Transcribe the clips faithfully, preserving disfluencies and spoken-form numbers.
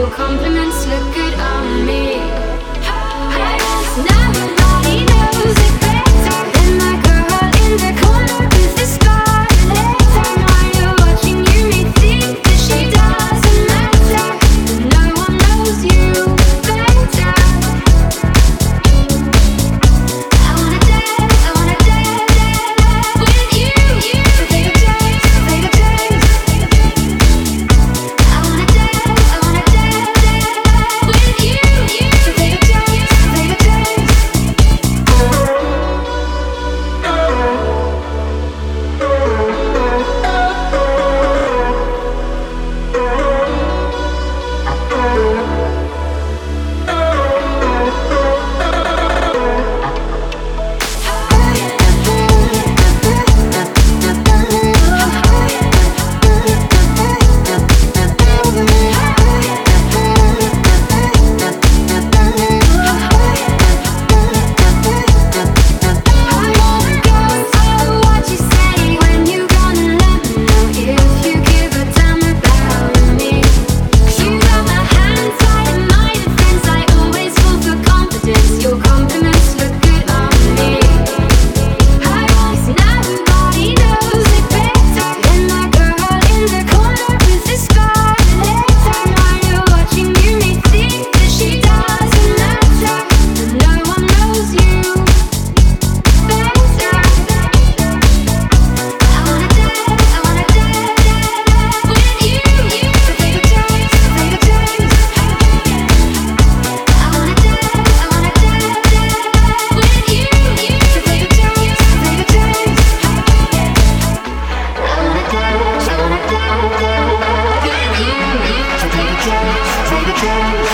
Your compliments look good on me. Nobody knows it better than my girl in the corner with the scarlet. While you're watching, you may think that she doesn't matter. No one knows you better. I wanna dance, I wanna dance, dance with you. So take a chance, take a chance. I wanna dance, I wanna dance, dance with you. So take a chance, take a chance. Your compliments look good on me. Nobody knows it better than my girl in the corner with the scarlet. While you're watching, you may think that she doesn't matter. No one knows you better. I wanna dance, I wanna dance, dance with you. So take a chance, take a chance. I wanna dance, I wanna dance, dance with you. So take a chance, take a chance. I wanna dance, I wanna dance, dance with you. So take a chance, take a chance.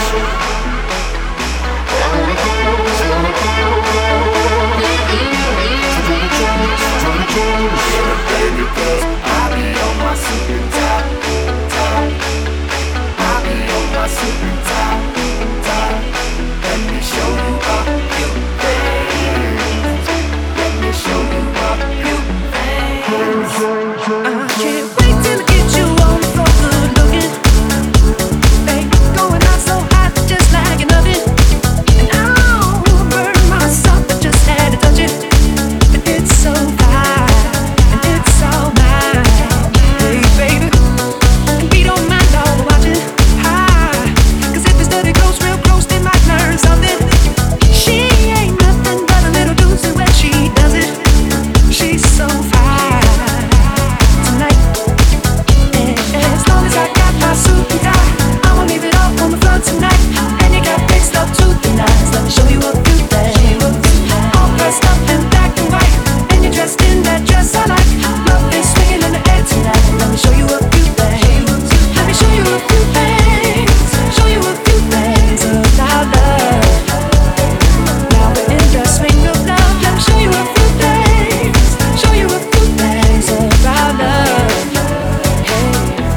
I wanna dance, I wanna dance, dance with you. So take a chance, take a chance. Yeah, baby, 'cause I be on my super top, top. I be on my super top, top. Let me show you a few things. Let me show you a few things. I can't wait till I get you on the floor, good looking. Hey, going out so hot, just like an oven. And I'll burn myself, I just had to touch it. And it's so fine, and it's all mine. Hey, baby, and we don't mind all the watching. Hi, 'cause if it's dirty close, real close, they might learn something. She ain't nothing but a little doozy when she does it. She's so fine tonight. And as long as I got my suit and tie, I'ma leave it all on the floor tonight. And you got fixed up to the nines. Let me show you a few things. All dressed up in black and white, and you're dressed in that dress I like. Love is swinging in the air tonight. Let me show you a few things. Let me show you a few things. Show you a few things about love. Now we're in the swing of love. Let me show you a few things. Show you a few things about love. Hey,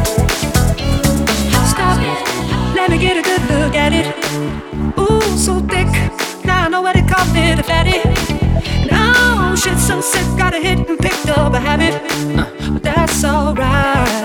stop it. Let me get a good look at it. Ooh, so thick. Now I know what they call it, a fatty. And oh, shit, so sick. Got a hit and picked up a habit. Uh, but that's alright.